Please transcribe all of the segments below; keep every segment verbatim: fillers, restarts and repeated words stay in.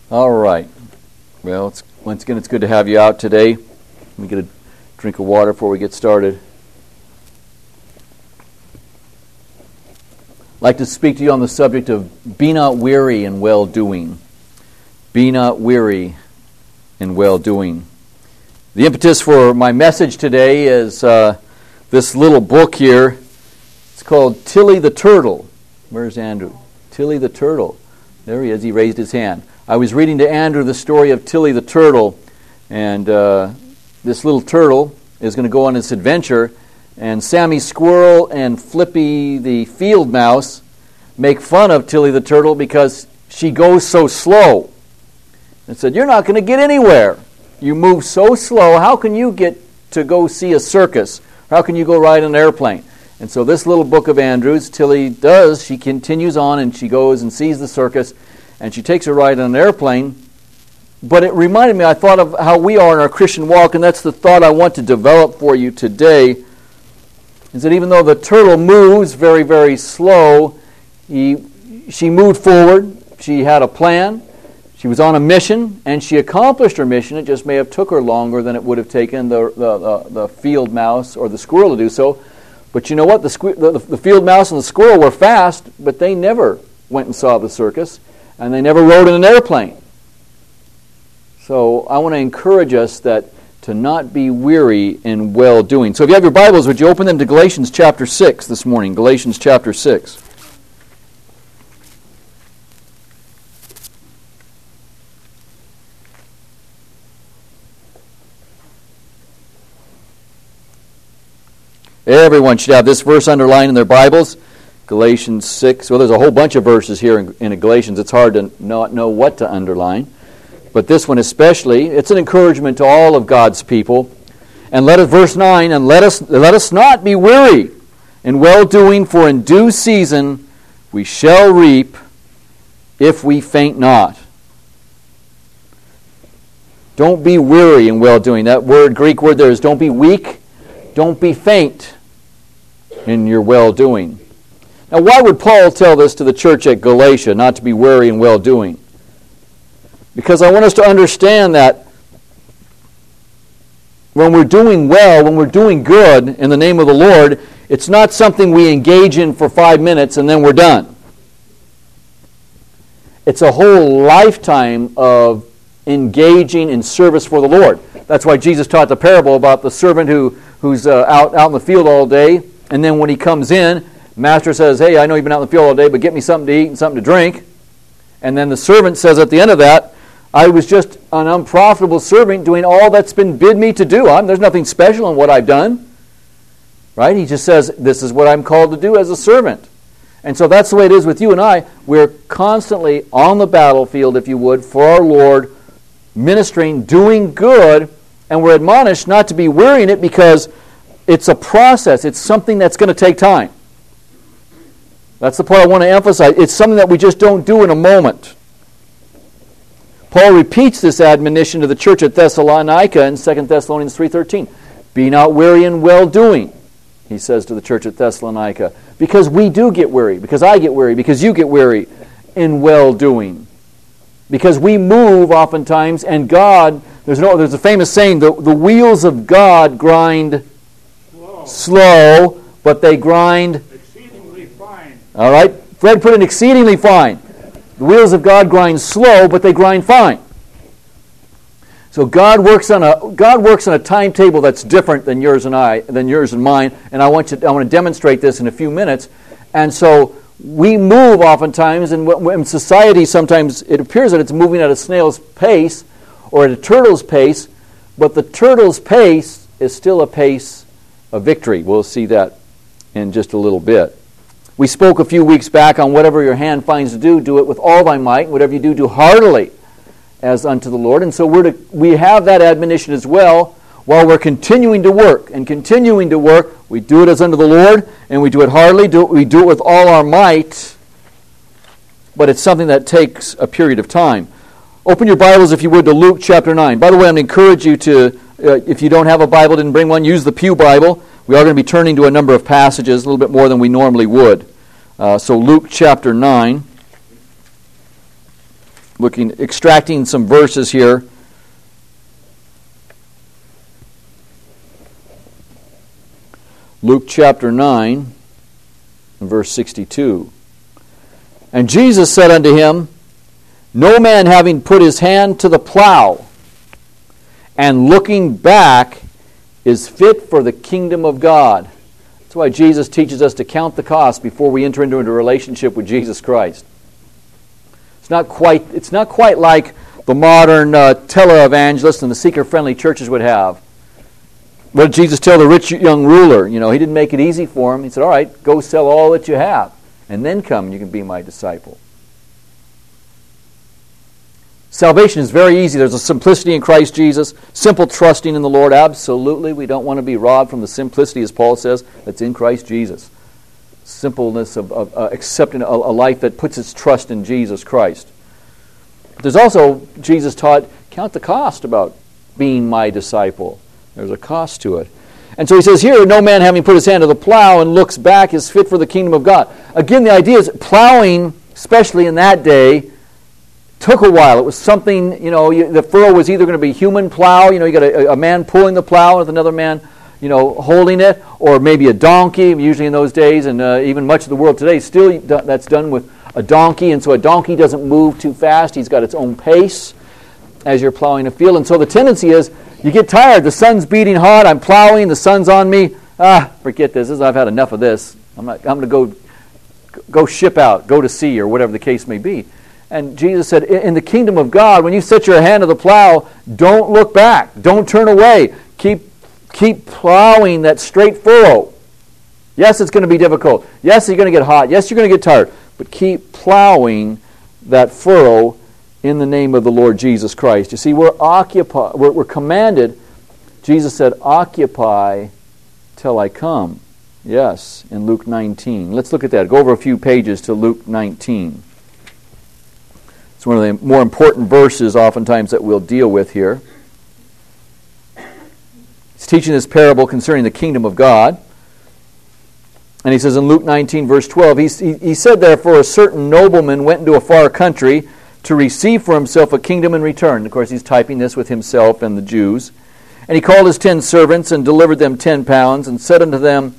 All right. Well, it's, once again, it's good to have you out today. Let me get a drink of water before we get started. I'd like to speak to you on the subject of be not weary in well-doing. Be not weary in well-doing. The impetus for my message today is uh, this little book here. It's called Tilly the Turtle. Where's Andrew? Tilly the Turtle. There he is. He raised his hand. I was reading to Andrew the story of Tilly the Turtle, and uh, this little turtle is going to go on this adventure, and Sammy Squirrel and Flippy the field mouse make fun of Tilly the Turtle because she goes so slow. And said, "You're not going to get anywhere. You move so slow. How can you get to go see a circus? How can you go ride an airplane?" And so this little book of Andrew's, Tilly does, she continues on and she goes and sees the circus, and she takes a ride on an airplane. But it reminded me, I thought of how we are in our Christian walk, and that's the thought I want to develop for you today, is that even though the turtle moves very, very slow, he, she moved forward, she had a plan, she was on a mission, and she accomplished her mission. It just may have took her longer than it would have taken the, the, the, the field mouse or the squirrel to do so. But you know what? The, squ- the, the field mouse and the squirrel were fast, but they never went and saw the circus, and they never rode in an airplane. So I want to encourage us that to not be weary in well-doing. So if you have your Bibles, would you open them to Galatians chapter six this morning? Galatians chapter six. Everyone should have this verse underlined in their Bibles. Galatians six. Well, there's a whole bunch of verses here in, in Galatians. It's hard to not know what to underline. But this one especially, it's an encouragement to all of God's people. And let us, verse nine, and let us let us not be weary in well-doing, for in due season we shall reap if we faint not. Don't be weary in well-doing. That word, Greek word there is don't be weak, don't be faint in your well-doing. Now, why would Paul tell this to the church at Galatia, not to be weary in well-doing? Because I want us to understand that when we're doing well, when we're doing good in the name of the Lord, it's not something we engage in for five minutes and then we're done. It's a whole lifetime of engaging in service for the Lord. That's why Jesus taught the parable about the servant who, who's uh, out, out in the field all day, and then when he comes in, master says, "Hey, I know you've been out in the field all day, but get me something to eat and something to drink." And then the servant says at the end of that, "I was just an unprofitable servant doing all that's been bid me to do. I'm, there's nothing special in what I've done." Right? He just says, this is what I'm called to do as a servant. And so that's the way it is with you and I. We're constantly on the battlefield, if you would, for our Lord, ministering, doing good, and we're admonished not to be weary in it because it's a process. It's something that's going to take time. That's the part I want to emphasize. It's something that we just don't do in a moment. Paul repeats this admonition to the church at Thessalonica in Second Thessalonians three thirteen. "Be not weary in well-doing," he says to the church at Thessalonica. Because we do get weary, because I get weary, because you get weary in well-doing. Because we move oftentimes, and God, there's no, there's a famous saying, the, the wheels of God grind slow, slow but they grind exceedingly fine. All right? Fred put in exceedingly fine. The wheels of God grind slow, but they grind fine. So God works on a God works on a timetable that's different than yours and I, than yours and mine. And I want to I want to demonstrate this in a few minutes. And so we move oftentimes, and in society sometimes it appears that it's moving at a snail's pace or at a turtle's pace, but the turtle's pace is still a pace of victory. We'll see that in just a little bit. We spoke a few weeks back on whatever your hand finds to do, do it with all thy might. Whatever you do, do heartily as unto the Lord. And so we're to, we have that admonition as well. While we're continuing to work and continuing to work, we do it as unto the Lord, and we do it heartily. Do it, we do it with all our might, but it's something that takes a period of time. Open your Bibles, if you would, to Luke chapter nine. By the way, I'm going to encourage you to, uh, if you don't have a Bible, didn't bring one, use the Pew Bible. We are going to be turning to a number of passages, a little bit more than we normally would. Uh, so Luke chapter nine. looking, extracting some verses here. Luke chapter nine, verse sixty-two. And Jesus said unto him, No man having put his hand to the plow and looking back is fit for the kingdom of God. That's why Jesus teaches us to count the cost before we enter into a relationship with Jesus Christ. It's not quite, it's not quite like the modern uh, televangelists and the seeker-friendly churches would have. What did Jesus tell the rich young ruler? You know, he didn't make it easy for him. He said, all right, go sell all that you have, and then come and you can be my disciple. Salvation is very easy. There's a simplicity in Christ Jesus, simple trusting in the Lord. Absolutely, we don't want to be robbed from the simplicity, as Paul says, that's in Christ Jesus. Simpleness of, of uh, accepting a, a life that puts its trust in Jesus Christ. There's also, Jesus taught, count the cost about being my disciple. There's a cost to it. And so he says here, no man having put his hand to the plow and looks back is fit for the kingdom of God. Again, the idea is plowing, especially in that day, took a while. It was something, you know, you, the furrow was either going to be human plow, you know, you got a, a man pulling the plow with another man, you know, holding it, or maybe a donkey, usually in those days, and uh, even much of the world today, still that's done with a donkey, and so a donkey doesn't move too fast. He's got its own pace as you're plowing a field. And so the tendency is, you get tired, the sun's beating hot, I'm plowing, the sun's on me, ah, forget this, this I've had enough of this. I'm not, I'm going to go go ship out, go to sea, or whatever the case may be. And Jesus said, in the kingdom of God, when you set your hand to the plow, don't look back, don't turn away. Keep, keep plowing that straight furrow. Yes, it's going to be difficult. Yes, you're going to get hot. Yes, you're going to get tired. But keep plowing that furrow in the name of the Lord Jesus Christ. You see, we're occupy, we're, we're commanded. Jesus said, occupy till I come. Yes, in Luke nineteen. Let's look at that. Go over a few pages to Luke nineteen. It's one of the more important verses oftentimes that we'll deal with here. He's teaching this parable concerning the kingdom of God. And he says in Luke nineteen, verse twelve, he, he, he said, therefore, a certain nobleman went into a far country to receive for himself a kingdom in return. Of course, he's typing this with himself and the Jews. And he called his ten servants and delivered them ten pounds and said unto them,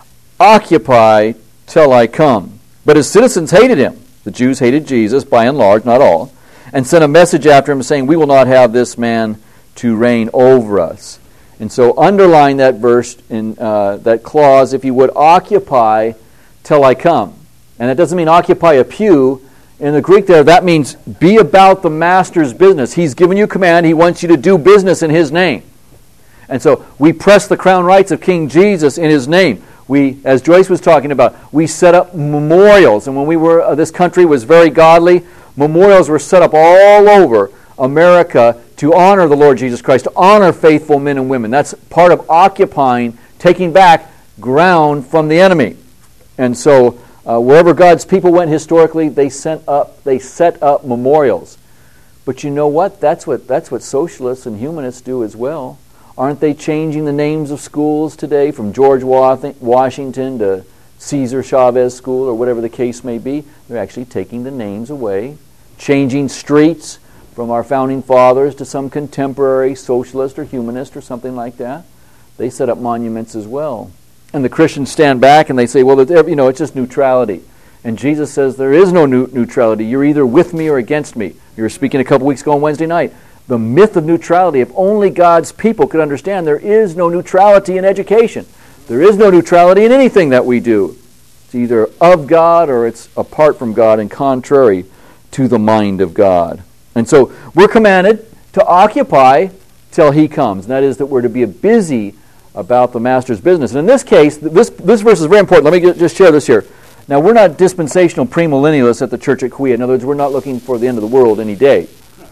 occupy till I come. But his citizens hated him. The Jews hated Jesus, by and large, not all, and sent a message after him saying, we will not have this man to reign over us. And so underline that verse, in uh, that clause, if you would, occupy till I come. And that doesn't mean occupy a pew. In the Greek there, that means be about the master's business. He's given you command. He wants you to do business in his name. And so we press the crown rights of King Jesus in his name. We, as Joyce was talking about, we set up memorials. And when we were, uh, this country was very godly, memorials were set up all over America to honor the Lord Jesus Christ, to honor faithful men and women. That's part of occupying, taking back ground from the enemy. And so uh, wherever God's people went historically, they sent up, they set up memorials. But you know what? That's what that's what socialists and humanists do as well. Aren't they changing the names of schools today from George Washington to Cesar Chavez School or whatever the case may be? They're actually taking the names away, changing streets from our founding fathers to some contemporary socialist or humanist or something like that. They set up monuments as well. And the Christians stand back and they say, well, you know, it's just neutrality. And Jesus says there is no neutrality. You're either with me or against me. You were speaking a couple weeks ago on Wednesday night. The myth of neutrality, if only God's people could understand, there is no neutrality in education. There is no neutrality in anything that we do. It's either of God or it's apart from God and contrary to the mind of God. And so we're commanded to occupy till he comes. And that is that we're to be busy about the master's business. And in this case, this, this verse is very important. Let me just share this here. Now, we're not dispensational premillennialists at the church at Kauai. In other words, we're not looking for the end of the world any day.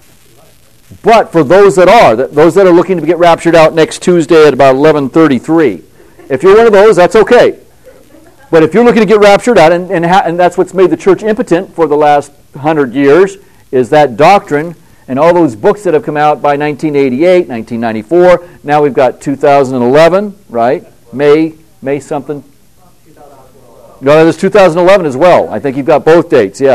But for those that are, those that are looking to get raptured out next Tuesday at about eleven thirty-three, if you're one of those, that's okay. But if you're looking to get raptured out, and, and, ha- and that's what's made the church impotent for the last hundred years, is that doctrine and all those books that have come out by nineteen eighty-eight, nineteen ninety-four. Now we've got two thousand eleven, right? May, May something. No, there's two thousand eleven as well. I think you've got both dates, yeah.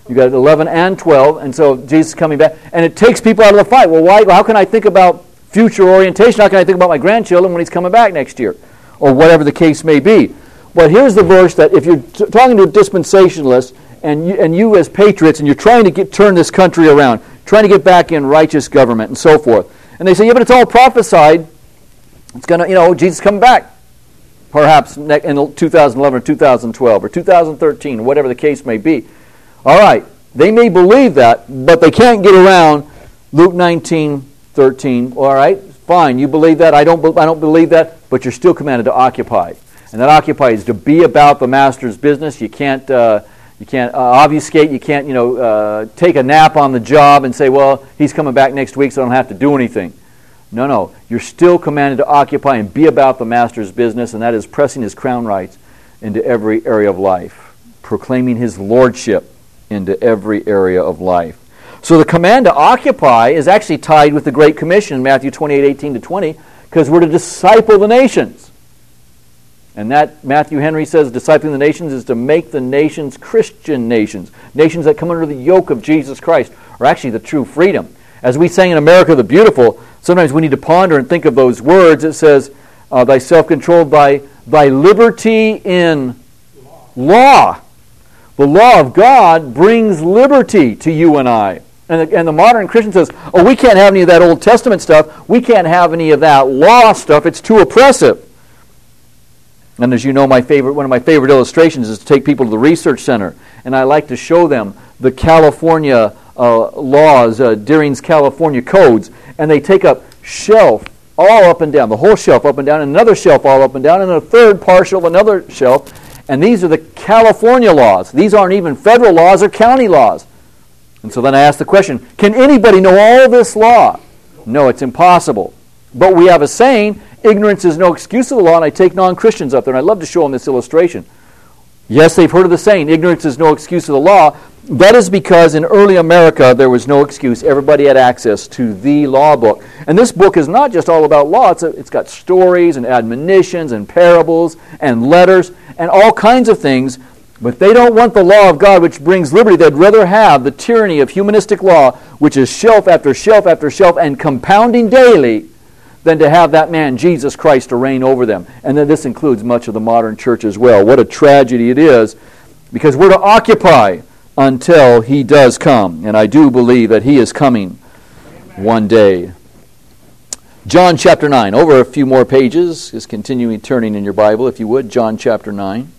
You got eleven and twelve, and so Jesus is coming back. And it takes people out of the fight. Well, why? How can I think about future orientation? How can I think about my grandchildren when he's coming back next year? Or whatever the case may be. Well, here's the verse that if you're t- talking to a dispensationalist, and you, and you as patriots, and you're trying to get, turn this country around, trying to get back in righteous government and so forth. And they say, yeah, but it's all prophesied. It's going to, you know, Jesus is coming back. Perhaps in two thousand eleven or two thousand twelve or two thousand thirteen, or whatever the case may be. All right, they may believe that, but they can't get around Luke nineteen thirteen. All right, fine, you believe that. I don't. I don't believe that, but you're still commanded to occupy, and that occupy is to be about the master's business. You can't. Uh, you can't uh, obfuscate. You can't. You know, uh, take a nap on the job and say, "Well, he's coming back next week, so I don't have to do anything." No, no. You're still commanded to occupy and be about the master's business, and that is pressing his crown rights into every area of life, proclaiming his lordship into every area of life. So the command to occupy is actually tied with the Great Commission in Matthew twenty-eight, eighteen to twenty, because we're to disciple the nations. And that, Matthew Henry says, discipling the nations is to make the nations Christian nations, nations that come under the yoke of Jesus Christ, are actually the true freedom. As we sang in America the Beautiful, sometimes we need to ponder and think of those words. It says, uh, thy self-controlled by thy liberty in law. The law of God brings liberty to you and I. And the, and the modern Christian says, oh, we can't have any of that Old Testament stuff. We can't have any of that law stuff. It's too oppressive. And as you know, my favorite, one of my favorite illustrations is to take people to the research center. And I like to show them the California uh, laws, uh, Deering's California codes. And they take a shelf all up and down, the whole shelf up and down, and another shelf all up and down, and a third partial, another shelf. And these are the California laws. These aren't even federal laws or county laws. And so then I ask the question, can anybody know all this law? No, it's impossible. But we have a saying, ignorance is no excuse of the law, and I take non-Christians up there, and I love to show them this illustration. Yes, they've heard of the saying, ignorance is no excuse of the law. That is because in early America there was no excuse. Everybody had access to the law book. And this book is not just all about law. It's, a, it's got stories and admonitions and parables and letters and all kinds of things. But they don't want the law of God, which brings liberty. They'd rather have the tyranny of humanistic law, which is shelf after shelf after shelf and compounding daily, than to have that man, Jesus Christ, to reign over them. And then this includes much of the modern church as well. What a tragedy it is, because we're to occupy until he does come. And I do believe that he is coming one day. John chapter nine. Over a few more pages. Just continuing turning in your Bible, if you would. John chapter nine.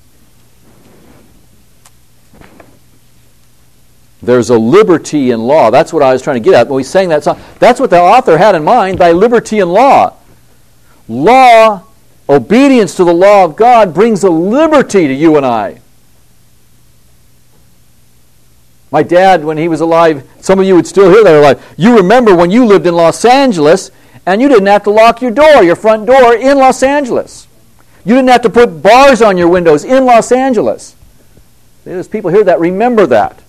There's a liberty in law. That's what I was trying to get at when we sang that song. That's what the author had in mind, thy liberty in law. Law, obedience to the law of God brings a liberty to you and I. My dad, when he was alive, some of you would still hear that alive. You remember when you lived in Los Angeles and you didn't have to lock your door, your front door, in Los Angeles. You didn't have to put bars on your windows in Los Angeles. There's people here that remember that.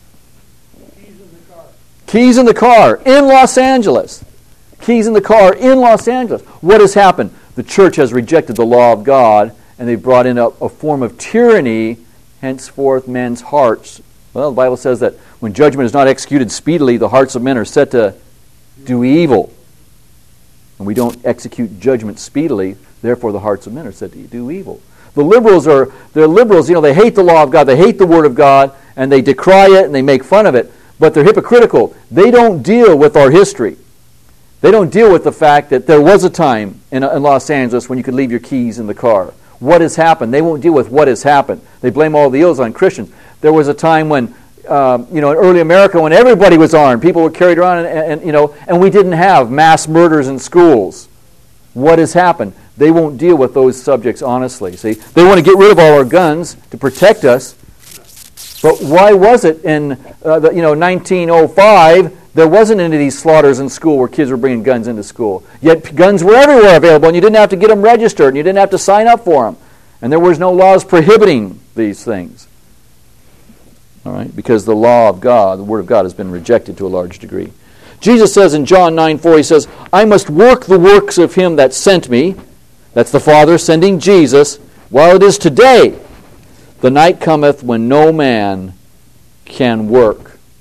Keys in the car in Los Angeles. Keys in the car in Los Angeles. What has happened? The church has rejected the law of God, and they've brought in a, a form of tyranny, henceforth men's hearts. Well, the Bible says that when judgment is not executed speedily, the hearts of men are set to do evil. And we don't execute judgment speedily, therefore the hearts of men are set to do evil. The liberals are, they're liberals, you know, they hate the law of God, they hate the Word of God, and they decry it and they make fun of it. But they're hypocritical. They don't deal with our history. They don't deal with the fact that there was a time in, in Los Angeles when you could leave your keys in the car. What has happened? They won't deal with what has happened. They blame all the ills on Christians. There was a time when, uh, you know, in early America when everybody was armed, people were carried around, and, and you know, and we didn't have mass murders in schools. What has happened? They won't deal with those subjects honestly. See, they want to get rid of all our guns to protect us. But why was it in uh, the, you know nineteen oh five there wasn't any of these slaughters in school where kids were bringing guns into school? Yet guns were everywhere available, and you didn't have to get them registered, and you didn't have to sign up for them, and there was no laws prohibiting these things. All right, because the law of God, the Word of God, has been rejected to a large degree. Jesus says in John nine four, he says, "I must work the works of him that sent me." That's the Father sending Jesus. "While it is today, the night cometh when no man can work."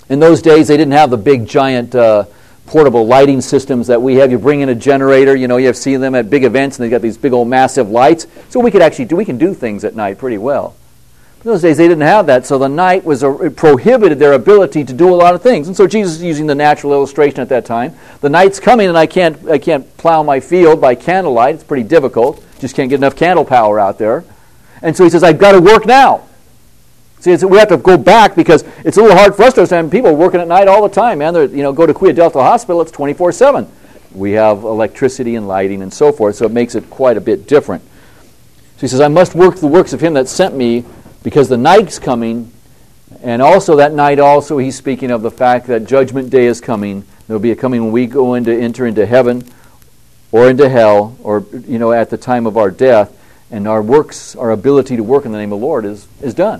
In those days, they didn't have the big, giant uh, portable lighting systems that we have. You bring in a generator, you know, you have seen them at big events, and they've got these big old massive lights. So we could actually do, we can do things at night pretty well. In those days, they didn't have that, so the night was a, it prohibited their ability to do a lot of things. And so Jesus is using the natural illustration at that time. The night's coming, and I can't I can't plow my field by candlelight. It's pretty difficult. Just can't get enough candle power out there. And so he says, I've got to work now. See, it's, we have to go back because it's a little hard for us to understand. People are working at night all the time, man. They're, you know, go to Quia Delta Hospital, it's twenty-four seven. We have electricity and lighting and so forth, so it makes it quite a bit different. So he says, I must work the works of him that sent me, because the night's coming, and also that night also he's speaking of the fact that judgment day is coming. There will be a coming when we go into enter into heaven or into hell, or you know, at the time of our death, and our works, our ability to work in the name of the Lord is, is done.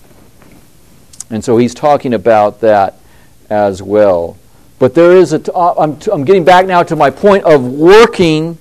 And so he's talking about that as well. But there is a, t- I'm, t- I'm getting back now to my point of working,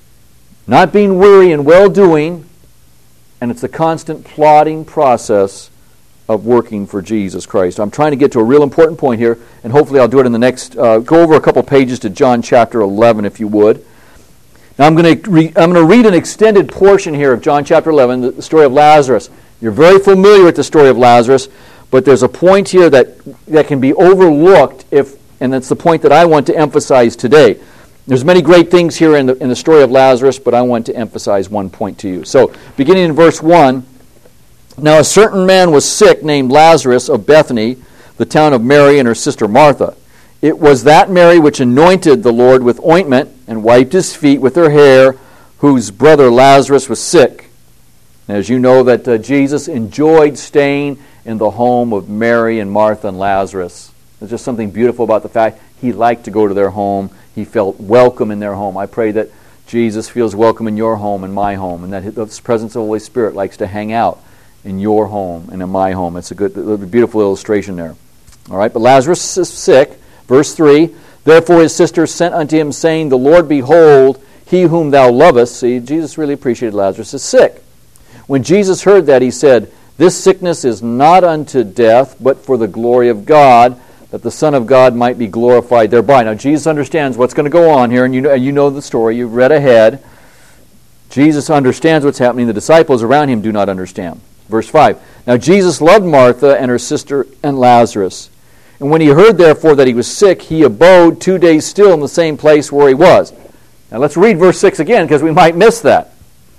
not being weary and well-doing, and it's the constant plodding process of working for Jesus Christ. I'm trying to get to a real important point here, and hopefully I'll do it in the next, uh, go over a couple pages to John chapter eleven, if you would. Now I'm going to re- I'm going to read an extended portion here of John chapter eleven, the story of Lazarus. You're very familiar with the story of Lazarus, but there's a point here that, that can be overlooked, if, and that's the point that I want to emphasize today. There's many great things here in the, in the story of Lazarus, but I want to emphasize one point to you. So, beginning in verse one, now a certain man was sick named Lazarus of Bethany, the town of Mary and her sister Martha. It was that Mary which anointed the Lord with ointment and wiped his feet with her hair, whose brother Lazarus was sick. As you know that uh, Jesus enjoyed staying in the home of Mary and Martha and Lazarus. There's just something beautiful about the fact he liked to go to their home. He felt welcome in their home. I pray that Jesus feels welcome in your home and my home, and that the presence of the Holy Spirit likes to hang out in your home and in my home. It's a good, a beautiful illustration there. All right, but Lazarus is sick. Verse three, therefore his sister sent unto him, saying, the Lord, behold, he whom thou lovest. See, Jesus really appreciated Lazarus is sick. When Jesus heard that, he said, this sickness is not unto death, but for the glory of God, that the Son of God might be glorified thereby. Now, Jesus understands what's going to go on here, and you know, and you know the story. You've read ahead. Jesus understands what's happening. The disciples around him do not understand. Verse five, now Jesus loved Martha and her sister and Lazarus. And when he heard, therefore, that he was sick, he abode two days still in the same place where he was. Now, let's read verse six again, because we might miss that.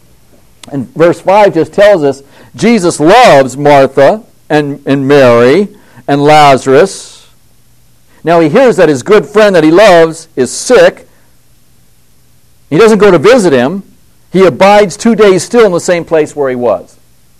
And verse five just tells us, Jesus loves Martha and, and Mary and Lazarus. Now he hears that his good friend that he loves is sick. He doesn't go to visit him. He abides two days still in the same place where he was.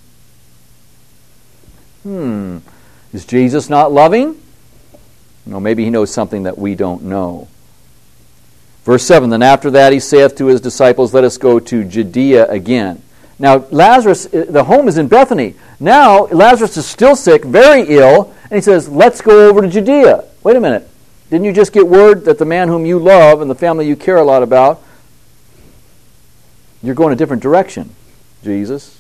Hmm. Is Jesus not loving? No, maybe he knows something that we don't know. Verse seven, then after that he saith to his disciples, let us go to Judea again. Now Lazarus, the home is in Bethany. Now Lazarus is still sick, very ill, and he says, let's go over to Judea. Wait a minute. Didn't you just get word that the man whom you love and the family you care a lot about, you're going a different direction, Jesus?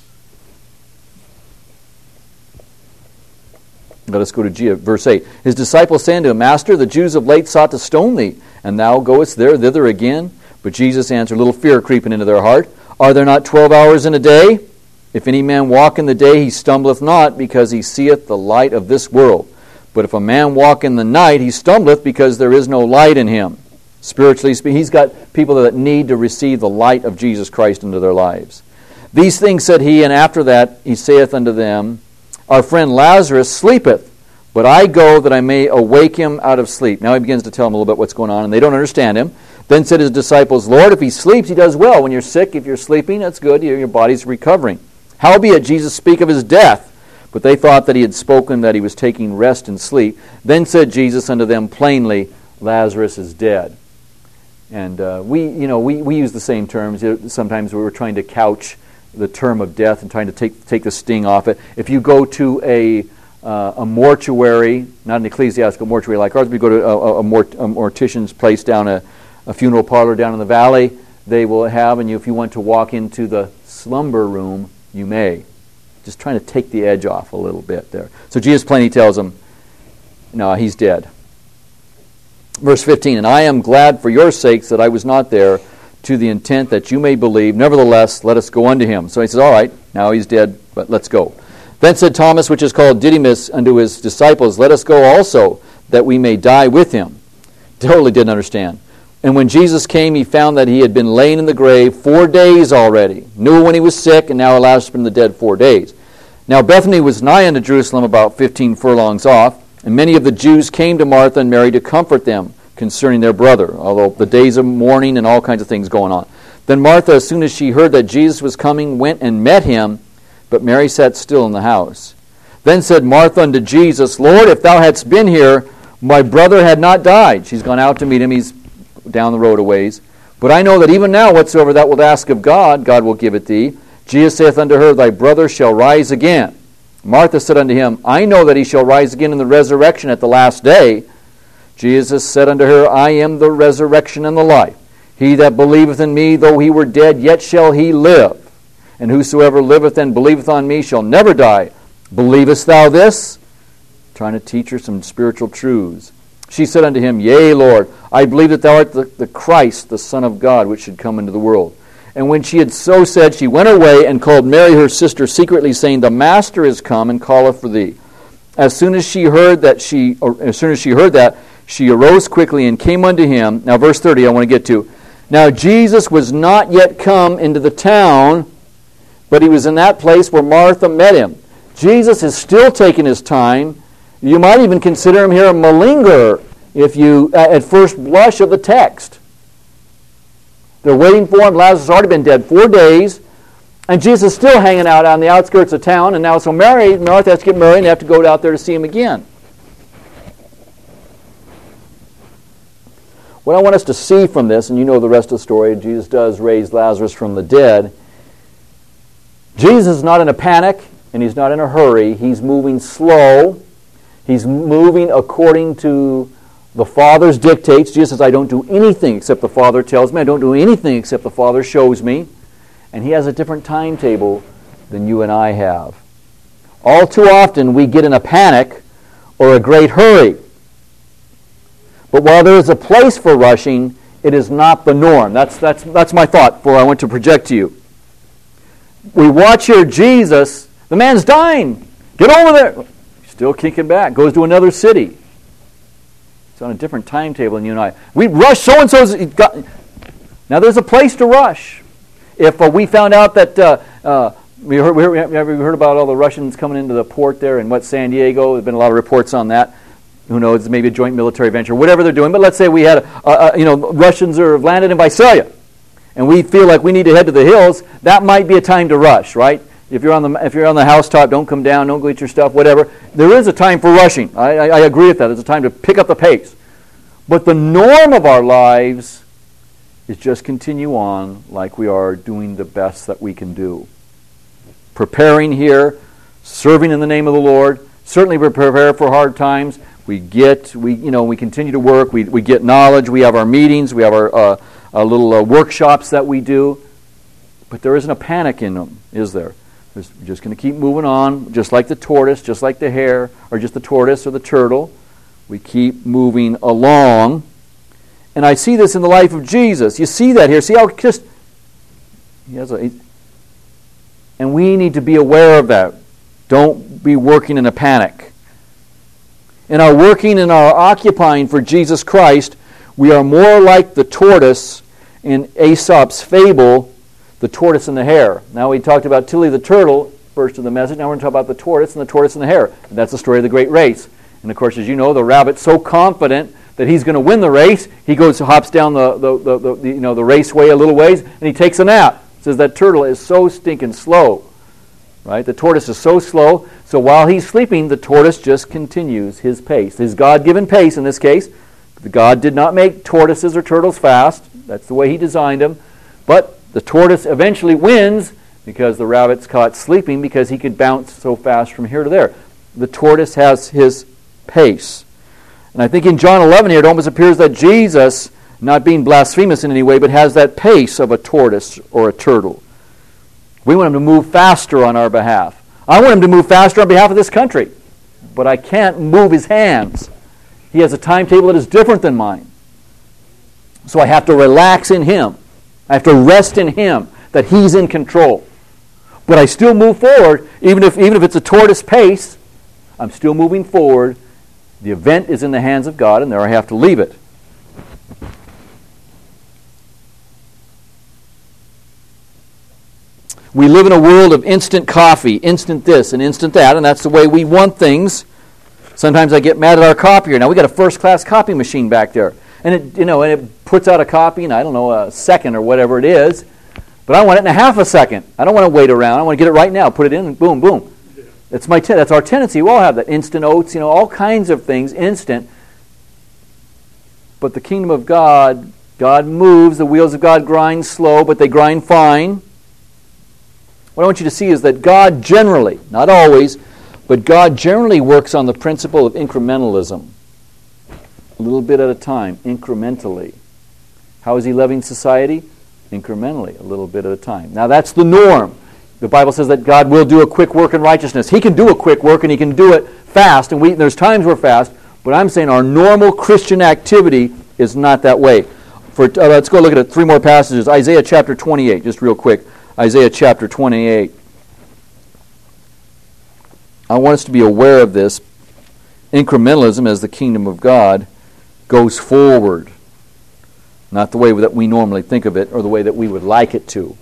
Let us go to Judea. Verse eight. His disciples saying to him, Master, the Jews of late sought to stone thee, and thou goest there thither again? But Jesus answered, little fear creeping into their heart. Are there not twelve hours in a day? If any man walk in the day, he stumbleth not, because he seeth the light of this world. But if a man walk in the night, he stumbleth, because there is no light in him. Spiritually speaking, he's got people that need to receive the light of Jesus Christ into their lives. These things said he, and after that he saith unto them, our friend Lazarus sleepeth, but I go that I may awake him out of sleep. Now he begins to tell them a little bit what's going on, and they don't understand him. Then said his disciples, Lord, if he sleeps, he does well. When you're sick, if you're sleeping, that's good. Your body's recovering. Howbeit Jesus speak of his death. But they thought that he had spoken that he was taking rest and sleep. Then said Jesus unto them plainly, Lazarus is dead. And uh, we, you know, we, we use the same terms. Sometimes we were trying to couch the term of death and trying to take take the sting off it. If you go to a uh, a mortuary, not an ecclesiastical mortuary like ours, but you go to a, a, mort, a mortician's place down a, a funeral parlor down in the valley, they will have, and you, if you want to walk into the slumber room, you may. Just trying to take the edge off a little bit there. So Jesus plainly tells them, no, he's dead. Verse fifteen, and I am glad for your sakes that I was not there, to the intent that you may believe. Nevertheless, let us go unto him. So he says, all right, now he's dead, but let's go. Then said Thomas, which is called Didymus, unto his disciples, let us go also, that we may die with him. Totally didn't understand. And when Jesus came, he found that he had been laid in the grave four days already. Knew when he was sick, and now Lazarus had been in the dead four days. Now Bethany was nigh unto Jerusalem, about fifteen furlongs off, and many of the Jews came to Martha and Mary to comfort them concerning their brother, although the days of mourning and all kinds of things going on. Then Martha, as soon as she heard that Jesus was coming, went and met him, but Mary sat still in the house. Then said Martha unto Jesus, Lord, if thou hadst been here, my brother had not died. She's gone out to meet him. He's down the road a ways. But I know that even now whatsoever thou wilt ask of God, God will give it thee. Jesus saith unto her, Thy brother shall rise again. Martha said unto him, I know that he shall rise again in the resurrection at the last day. Jesus said unto her, I am the resurrection and the life. He that believeth in me, though he were dead, yet shall he live. And whosoever liveth and believeth on me shall never die. Believest thou this? Trying to teach her some spiritual truths. She said unto him, Yea, Lord, I believe that thou art the, the Christ, the Son of God, which should come into the world. And when she had so said, she went away and called Mary her sister secretly, saying, The Master is come and calleth for thee. As soon as she heard that, she, or as soon as she heard that, she arose quickly and came unto him. Now, verse thirty, I want to get to. Now, Jesus was not yet come into the town, but he was in that place where Martha met him. Jesus is still taking his time. You might even consider him here a malingerer, if you, at first blush of the text. They're waiting for him. Lazarus has already been dead four days. And Jesus is still hanging out on the outskirts of town. And now so Mary, Martha has to get married and they have to go out there to see him again. What I want us to see from this, and you know the rest of the story, Jesus does raise Lazarus from the dead. Jesus is not in a panic and he's not in a hurry. He's moving slow. He's moving according to the Father's dictates. Jesus says, I don't do anything except the Father tells me. I don't do anything except the Father shows me. And he has a different timetable than you and I have. All too often we get in a panic or a great hurry. But while there is a place for rushing, it is not the norm. That's, that's, that's my thought before I want to project to you. We watch here Jesus, the man's dying. Get over there. Still kicking back. Goes to another city. It's on a different timetable than you and I. We rush so-and-so's got. Now there's a place to rush. If uh, we found out that, uh, uh, we heard, we heard, we heard about all the Russians coming into the port there in what, San Diego. There's been a lot of reports on that. Who knows, maybe a joint military venture, whatever they're doing. But let's say we had, a, a, a, you know, Russians are landed in Visalia, and we feel like we need to head to the hills. That might be a time to rush, right? If you're on the if you're on the housetop, don't come down, don't go get your stuff, whatever. There is a time for rushing. I, I, I agree with that. There's a time to pick up the pace. But the norm of our lives is just continue on like we are doing the best that we can do. Preparing here, serving in the name of the Lord. Certainly we prepare for hard times. We get, we you know, we continue to work. We we get knowledge. We have our meetings. We have our uh, uh, little uh, workshops that we do. But there isn't a panic in them, is there? There's, we're just going to keep moving on, just like the tortoise, just like the hare, or just the tortoise or the turtle. We keep moving along. And I see this in the life of Jesus. You see that here. See how just he has a. He, and we need to be aware of that. Don't be working in a panic. In our working and our occupying for Jesus Christ, we are more like the tortoise in Aesop's fable, the tortoise and the hare. Now we talked about Tilly the turtle, first of the message. Now we're going to talk about the tortoise and the tortoise and the hare. And that's the story of the great race. And of course, as you know, the rabbit's so confident that he's going to win the race, he goes hops down the, the, the, the, the you know the raceway a little ways, and he takes a nap. Says that turtle is so stinking slow. Right? The tortoise is so slow, so while he's sleeping, the tortoise just continues his pace. His God-given pace in this case. The God did not make tortoises or turtles fast. That's the way he designed them. But the tortoise eventually wins because the rabbit's caught sleeping because he could bounce so fast from here to there. The tortoise has his pace. And I think in John eleven here, it almost appears that Jesus, not being blasphemous in any way, but has that pace of a tortoise or a turtle. We want him to move faster on our behalf. I want him to move faster on behalf of this country. But I can't move his hands. He has a timetable that is different than mine. So I have to relax in Him. I have to rest in Him, that He's in control. But I still move forward, even if even if it's a tortoise pace, I'm still moving forward. The event is in the hands of God, and there I have to leave it. We live in a world of instant coffee, instant this and instant that, and that's the way we want things. Sometimes I get mad at our copier. Now we got a first-class copy machine back there, and it you know and it puts out a copy in, I don't know, a second or whatever it is. But I want it in a half a second. I don't want to wait around. I want to get it right now. Put it in, and boom, boom. That's my ten- that's our tendency. We all have that. Instant oats, you know, all kinds of things, instant. But the kingdom of God, God moves. The wheels of God grind slow, but they grind fine. What I want you to see is that God generally, not always, but God generally works on the principle of incrementalism. A little bit at a time, incrementally. How is He loving society? Incrementally, a little bit at a time. Now that's the norm. The Bible says that God will do a quick work in righteousness. He can do a quick work and He can do it fast, and we, there's times we're fast, but I'm saying our normal Christian activity is not that way. For uh, let's go look at it, three more passages. Isaiah chapter twenty-eight, just real quick. Isaiah chapter twenty-eight. I want us to be aware of this. Incrementalism, as the kingdom of God, goes forward. Not the way that we normally think of it or the way that we would like it to.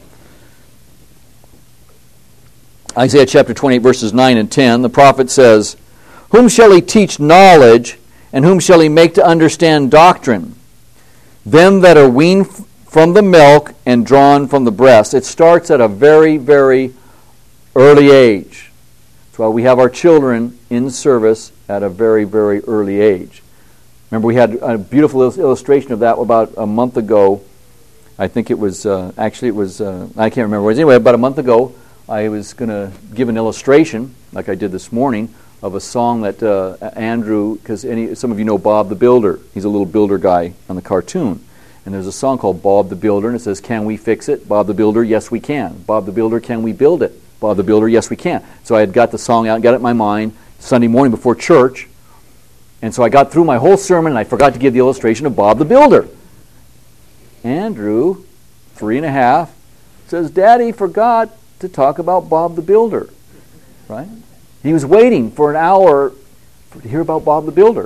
Isaiah chapter twenty-eight, verses nine and ten, the prophet says, "Whom shall He teach knowledge, and whom shall He make to understand doctrine? Them that are weaned from the milk and drawn from the breast." It starts at a very, very early age. That's why we have our children in service at a very, very early age. Remember, we had a beautiful illustration of that about a month ago. I think it was, uh, actually it was, uh, I can't remember what it was. Anyway, about a month ago, I was going to give an illustration, like I did this morning, of a song that uh, Andrew, because some of you know Bob the Builder. He's a little builder guy on the cartoon. And there's a song called Bob the Builder, and it says, "Can we fix it? Bob the Builder, yes we can. Bob the Builder, can we build it? Bob the Builder, yes we can." So I had got the song out, got it in my mind, Sunday morning before church. And so I got through my whole sermon, and I forgot to give the illustration of Bob the Builder. Andrew, three and a half, says, "Daddy forgot to talk about Bob the Builder." Right? He was waiting for an hour to hear about Bob the Builder.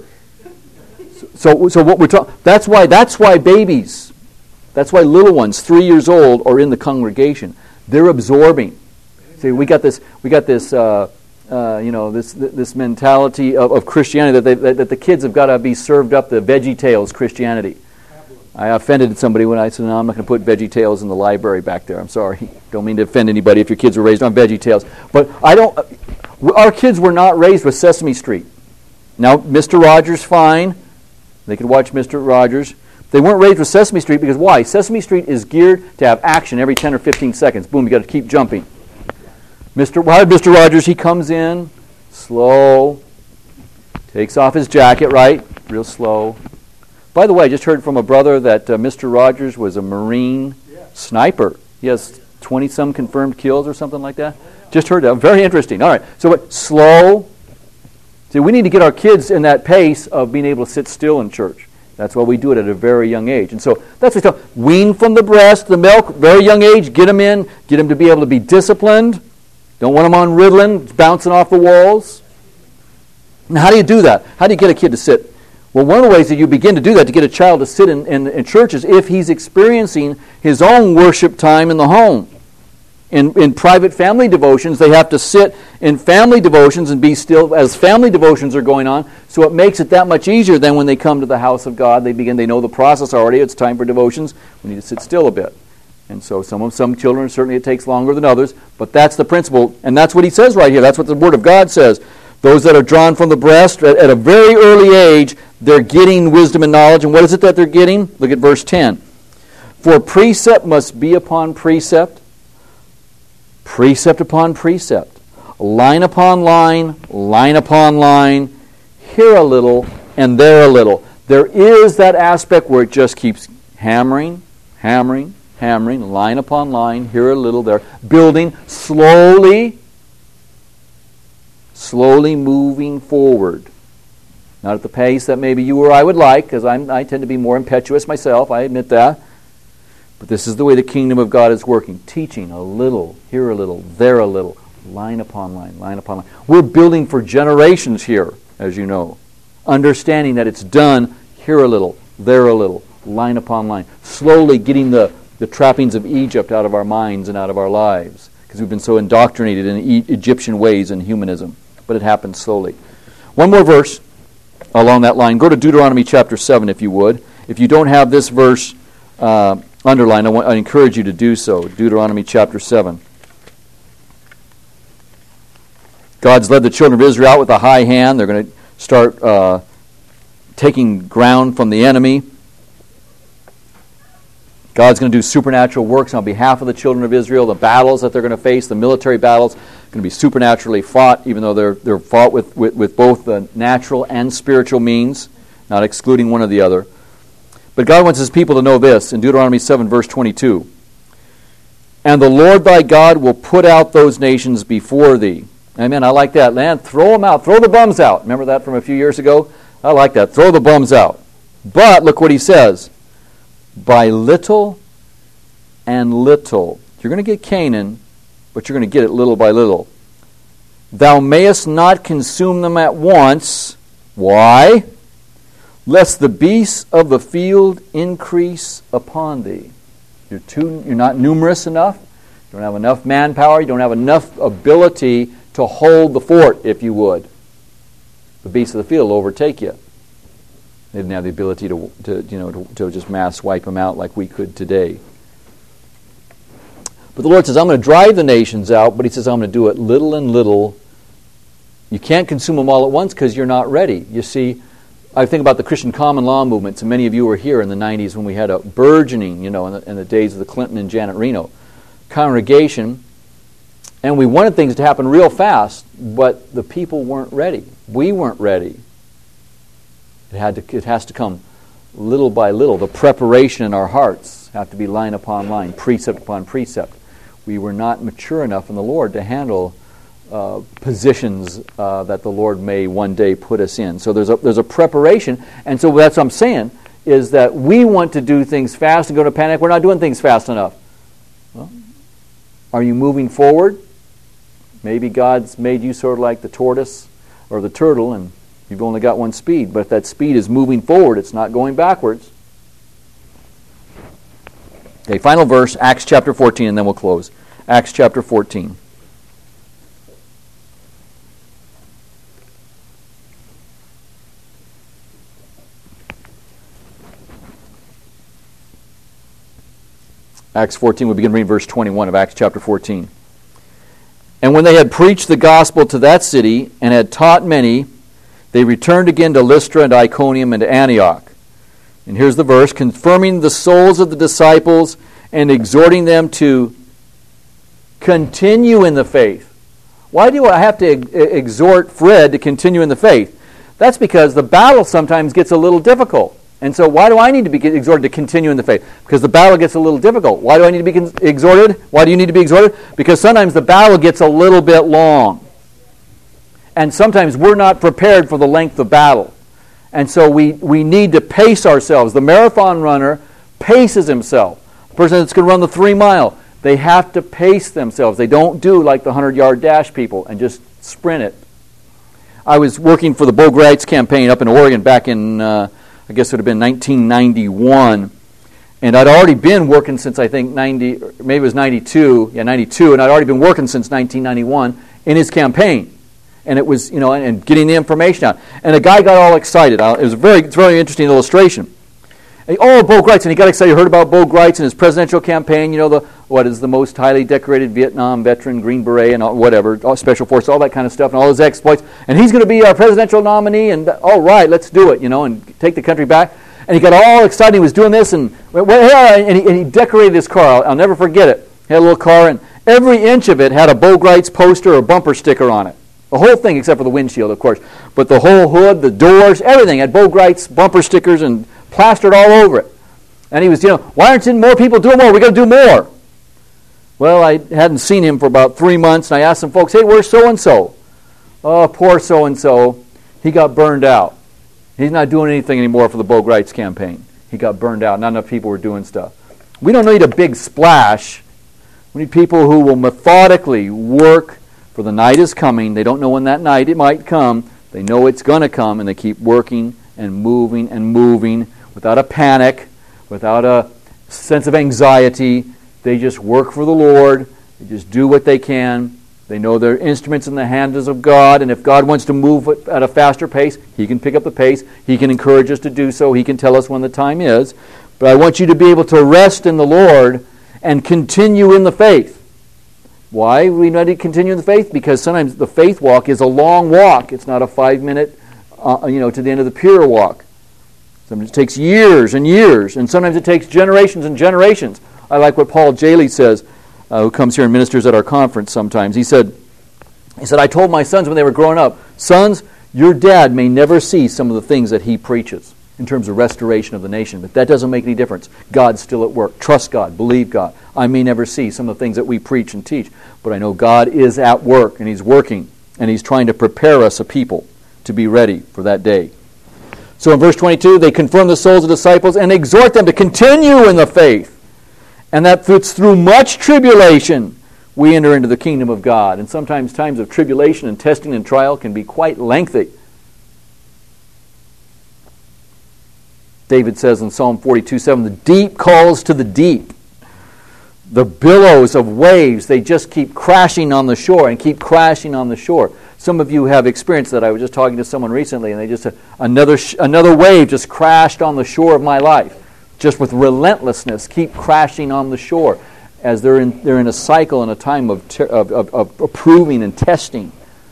So, so what we're talking, that's why, that's why babies, that's why little ones, three years old, are in the congregation. They're absorbing. See, we got this, we got this, uh, uh, you know, this this mentality of, of Christianity that, they, that that the kids have got to be served up the Veggie Tales Christianity. I offended somebody when I said, "No, I'm not going to put Veggie Tales in the library back there. I'm sorry. Don't mean to offend anybody if your kids were raised on Veggie Tales, but I don't. Our kids were not raised with Sesame Street. Now, Mister Rogers, fine. They could watch Mister Rogers. They weren't raised with Sesame Street because why? Sesame Street is geared to have action every ten or fifteen seconds. Boom, you got to keep jumping. Mister Why Mister Rogers, he comes in slow, takes off his jacket, right? Real slow. By the way, I just heard from a brother that uh, Mister Rogers was a Marine sniper. He has twenty-some confirmed kills or something like that. Just heard that. Very interesting. All right. So what? Slow. See, we need to get our kids in that pace of being able to sit still in church. That's why we do it at a very young age. And so that's what we tell. Wean from the breast, the milk, very young age. Get them in. Get them to be able to be disciplined. Don't want them on Ritalin, bouncing off the walls. Now, how do you do that? How do you get a kid to sit? Well, one of the ways that you begin to do that, to get a child to sit in, in, in church, is if he's experiencing his own worship time in the home. In, in private family devotions, they have to sit in family devotions and be still as family devotions are going on. So it makes it that much easier than when they come to the house of God. They begin, they know the process already. It's time for devotions. We need to sit still a bit. And so some of some children, certainly it takes longer than others, but that's the principle, and that's what he says right here. That's what the Word of God says. Those that are drawn from the breast, at, at a very early age, they're getting wisdom and knowledge. And what is it that they're getting? Look at verse ten. For precept must be upon precept, precept upon precept, line upon line, line upon line, here a little and there a little. There is that aspect where it just keeps hammering, hammering, hammering, line upon line, here a little, there, building slowly, slowly moving forward. Not at the pace that maybe you or I would like, because I tend to be more impetuous myself, I admit that. But this is the way the kingdom of God is working. Teaching a little, here a little, there a little, line upon line, line upon line. We're building for generations here, as you know. Understanding that it's done here a little, there a little, line upon line. Slowly getting the, the trappings of Egypt out of our minds and out of our lives, because we've been so indoctrinated in e- Egyptian ways and humanism. But it happens slowly. One more verse along that line. Go to Deuteronomy chapter seven, if you would. If you don't have this verse uh, underlined, I, want, I encourage you to do so. Deuteronomy chapter seven. God's led the children of Israel out with a high hand. They're going to start uh, taking ground from the enemy. God's going to do supernatural works on behalf of the children of Israel. The battles that they're going to face, the military battles, are going to be supernaturally fought, even though they're they're fought with, with, with both the natural and spiritual means, not excluding one or the other. But God wants His people to know this in Deuteronomy seven, verse twenty-two. And the Lord thy God will put out those nations before thee. Amen. I like that. Man, throw them out. Throw the bums out. Remember that from a few years ago? I like that. Throw the bums out. But look what He says. By little and little. You're going to get Canaan, but you're going to get it little by little. Thou mayest not consume them at once. Why? Lest the beasts of the field increase upon thee. You're too, you're not numerous enough. You don't have enough manpower. You don't have enough ability to hold the fort, if you would. The beasts of the field will overtake you. They didn't have the ability to, to you know, to, to just mass wipe them out like we could today. But the Lord says, I'm going to drive the nations out, but He says, I'm going to do it little and little. You can't consume them all at once because you're not ready. You see, I think about the Christian common law movement. So many of you were here in the nineties when we had a burgeoning, you know, in the, in the days of the Clinton and Janet Reno congregation. And we wanted things to happen real fast, but the people weren't ready. We weren't ready. It had to. It has to come little by little. The preparation in our hearts have to be line upon line, precept upon precept. We were not mature enough in the Lord to handle uh, positions uh, that the Lord may one day put us in. So there's a there's a preparation, and so that's what I'm saying is that we want to do things fast and go to panic. We're not doing things fast enough. Well, are you moving forward? Maybe God's made you sort of like the tortoise or the turtle, and you've only got one speed, but if that speed is moving forward, it's not going backwards. Okay, final verse, Acts chapter fourteen, and then we'll close. Acts chapter fourteen. Acts fourteen, we begin reading verse twenty-one of Acts chapter fourteen. And when they had preached the gospel to that city and had taught many, they returned again to Lystra and Iconium and to Antioch. And here's the verse, confirming the souls of the disciples and exhorting them to continue in the faith. Why do I have to exhort Fred to continue in the faith? That's because the battle sometimes gets a little difficult. And so why do I need to be exhorted to continue in the faith? Because the battle gets a little difficult. Why do I need to be exhorted? Why do you need to be exhorted? Because sometimes the battle gets a little bit long. And sometimes we're not prepared for the length of battle. And so we, we need to pace ourselves. The marathon runner paces himself. The person that's going to run the three mile, they have to pace themselves. They don't do like the hundred-yard dash people and just sprint it. I was working for the Bo Gritz campaign up in Oregon back in, uh, I guess it would have been nineteen ninety-one. And I'd already been working since, I think, ninety, maybe it was ninety-two. Yeah, ninety-two. And I'd already been working since nineteen ninety-one in his campaign. And it was, you know, and, and getting the information out. And a guy got all excited. It was a very, very interesting illustration. And, oh, Bo Gritz, and he got excited. He heard about Bo Gritz and his presidential campaign. You know, the what is the most highly decorated Vietnam veteran, Green Beret, and all, whatever, all, Special Forces, all that kind of stuff, and all his exploits. And he's going to be our presidential nominee. And all right, let's do it. You know, and take the country back. And he got all excited. He was doing this, and and he, and he decorated his car. I'll, I'll never forget it. He had a little car, and every inch of it had a Bo Gritz poster or bumper sticker on it. The whole thing, except for the windshield, of course. But the whole hood, the doors, everything had Bo Gritz bumper stickers and plastered all over it. And he was, you know, why aren't more people doing more? We've got to do more. Well, I hadn't seen him for about three months, and I asked some folks, hey, where's so-and-so? Oh, poor so-and-so. He got burned out. He's not doing anything anymore for the Bogue Rights campaign. He got burned out. Not enough people were doing stuff. We don't need a big splash. We need people who will methodically work, for the night is coming. They don't know when that night it might come. They know it's going to come, and they keep working and moving and moving without a panic, without a sense of anxiety. They just work for the Lord. They just do what they can. They know they're instruments in the hands of God, and if God wants to move at a faster pace, He can pick up the pace. He can encourage us to do so. He can tell us when the time is. But I want you to be able to rest in the Lord and continue in the faith. Why we need to continue in the faith? Because sometimes the faith walk is a long walk. It's not a five-minute, uh, you know, to the end of the pier walk. Sometimes it takes years and years, and sometimes it takes generations and generations. I like what Paul Jaley says, uh, who comes here and ministers at our conference sometimes. He said, he said, I told my sons when they were growing up, sons, your dad may never see some of the things that he preaches in terms of restoration of the nation, but that doesn't make any difference. God's still at work. Trust God. Believe God. I may never see some of the things that we preach and teach, but I know God is at work, and He's working, and He's trying to prepare us, a people, to be ready for that day. So in verse twenty-two, they confirm the souls of disciples and exhort them to continue in the faith, and that it's through much tribulation we enter into the kingdom of God. And sometimes times of tribulation and testing and trial can be quite lengthy. David says in Psalm forty-two seven, the deep calls to the deep. The billows of waves, they just keep crashing on the shore and keep crashing on the shore. Some of you have experienced that. I was just talking to someone recently, and they just said, another, sh- another wave just crashed on the shore of my life. Just with relentlessness, keep crashing on the shore as they're in, they're in a cycle and a time of, ter- of, of, of approving and testing.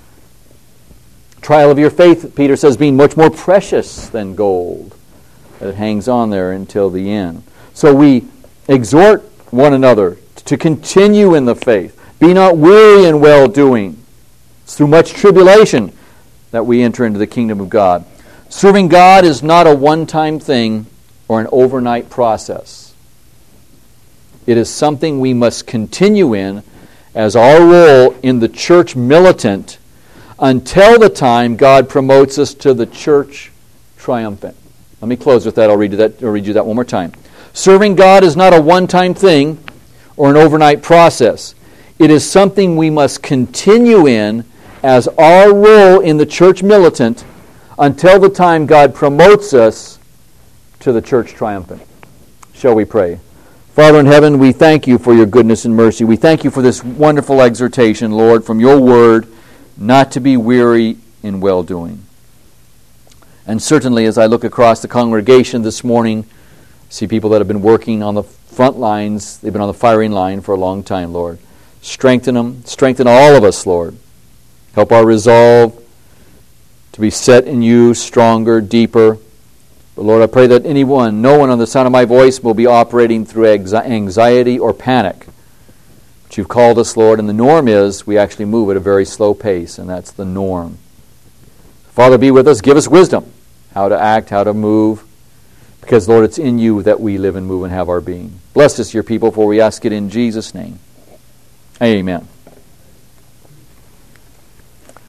Trial of your faith, Peter says, being much more precious than gold. It hangs on there until the end. So we exhort one another to continue in the faith. Be not weary in well-doing. It's through much tribulation that we enter into the kingdom of God. Serving God is not a one-time thing or an overnight process. It is something we must continue in as our role in the church militant until the time God promotes us to the church triumphant. Let me close with that. I'll read you that, I'll read you that one more time. Serving God is not a one-time thing or an overnight process. It is something we must continue in as our role in the church militant until the time God promotes us to the church triumphant. Shall we pray? Father in heaven, we thank you for your goodness and mercy. We thank you for this wonderful exhortation, Lord, from your word, not to be weary in well-doing. And certainly as I look across the congregation this morning, I see people that have been working on the front lines. They've been on the firing line for a long time, Lord. Strengthen them. Strengthen all of us, Lord. Help our resolve to be set in you, stronger, deeper. But Lord, I pray that anyone, no one on the sound of my voice will be operating through anxiety or panic. But you've called us, Lord, and the norm is we actually move at a very slow pace, and that's the norm. Father, be with us. Give us wisdom, how to act, how to move, because, Lord, it's in you that we live and move and have our being. Bless us, your people, for we ask it in Jesus' name. Amen.